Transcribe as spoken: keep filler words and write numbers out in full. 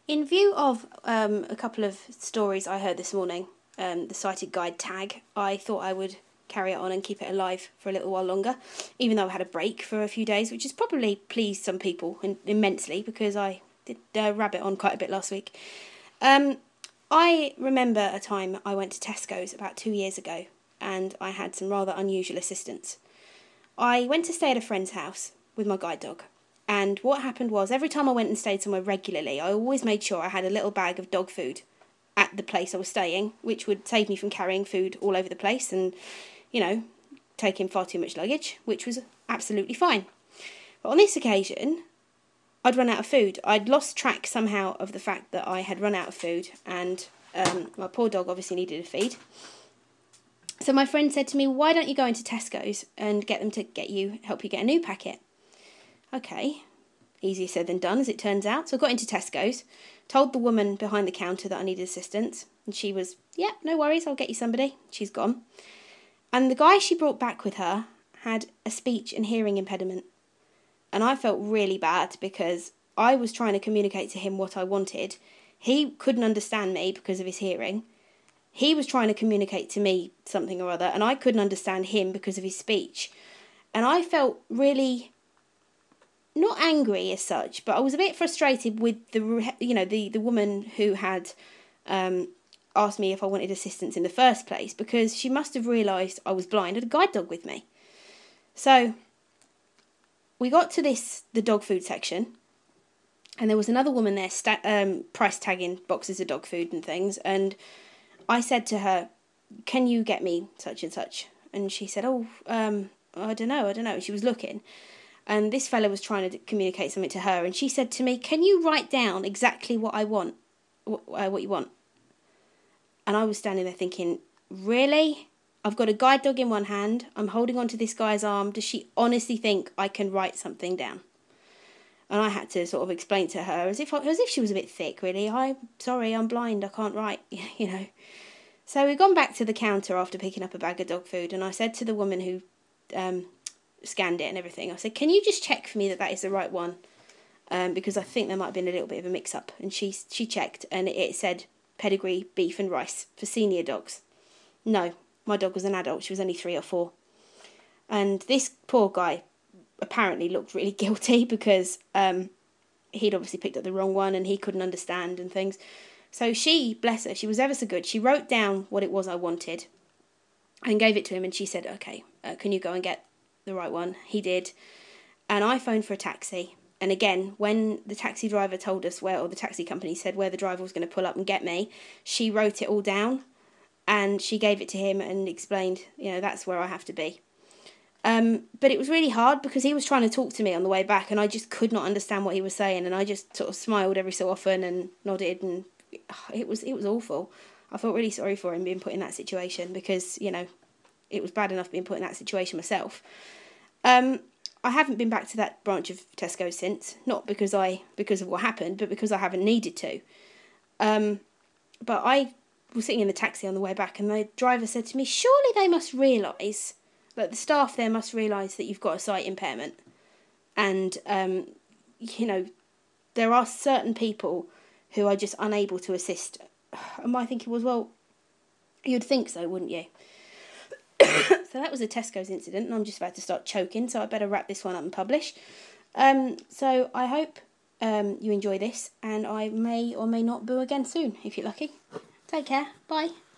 In view of um, a couple of stories I heard this morning, um, the Sighted Guide tag, I thought I would carry it on and keep it alive for a little while longer, even though I had a break for a few days, which has probably pleased some people in- immensely because I did uh, rabbit on quite a bit last week. Um, I remember a time I went to Tesco's about two years ago and I had some rather unusual assistance. I went to stay at a friend's house with my guide dog. And what happened was, every time I went and stayed somewhere regularly, I always made sure I had a little bag of dog food at the place I was staying, which would save me from carrying food all over the place and, you know, taking far too much luggage, which was absolutely fine. But on this occasion, I'd run out of food. I'd lost track somehow of the fact that I had run out of food, and um, my poor dog obviously needed a feed. So my friend said to me, why don't you go into Tesco's and get them to get you, help you get a new packet? Okay, easier said than done, as it turns out. So I got into Tesco's, told the woman behind the counter that I needed assistance, and she was, yeah, no worries, I'll get you somebody. She's gone. And the guy she brought back with her had a speech and hearing impediment. And I felt really bad because I was trying to communicate to him what I wanted. He couldn't understand me because of his hearing. He was trying to communicate to me something or other, and I couldn't understand him because of his speech. And I felt really, not angry as such, but I was a bit frustrated with the, you know, the, the woman who had um, asked me if I wanted assistance in the first place, because she must have realised I was blind and had a guide dog with me. So we got to this, the dog food section, and there was another woman there sta- um, price tagging boxes of dog food and things, and I said to her, can you get me such and such? And she said, oh, um, I don't know, I don't know. She was looking. And this fella was trying to communicate something to her, and she said to me, can you write down exactly what I want, what, uh, what you want? And I was standing there thinking, really? I've got a guide dog in one hand, I'm holding onto this guy's arm, does she honestly think I can write something down? And I had to sort of explain to her, as if as if she was a bit thick, really. I'm sorry, I'm blind, I can't write, you know. So we'd gone back to the counter after picking up a bag of dog food, and I said to the woman who um, scanned it and everything, I said, can you just check for me that that is the right one? Um, because I think there might have been a little bit of a mix-up. And she she checked, and it said pedigree, beef and rice for senior dogs. No, my dog was an adult. She was only three or four. And this poor guy apparently looked really guilty because um, he'd obviously picked up the wrong one and he couldn't understand and things. So she, bless her, she was ever so good. She wrote down what it was I wanted and gave it to him, and she said, okay, uh, can you go and get the right one? He did. And I phoned for a taxi. And again, when the taxi driver told us where, or the taxi company said where the driver was going to pull up and get me, she wrote it all down and she gave it to him and explained, you know, that's where I have to be. Um, but it was really hard because he was trying to talk to me on the way back and I just could not understand what he was saying, and I just sort of smiled every so often and nodded, and it was it was awful. I felt really sorry for him being put in that situation because, you know, it was bad enough being put in that situation myself. Um, I haven't been back to that branch of Tesco since, not because I because of what happened, but because I haven't needed to. Um, but I was sitting in the taxi on the way back, and the driver said to me, surely they must realise, like the staff there must realise that you've got a sight impairment. And, um, you know, there are certain people who are just unable to assist. And my thinking was, well, you'd think so, wouldn't you? So that was a Tesco's incident, and I'm just about to start choking, so I better wrap this one up and publish. Um, so I hope um, you enjoy this, and I may or may not boo again soon, if you're lucky. Take care. Bye.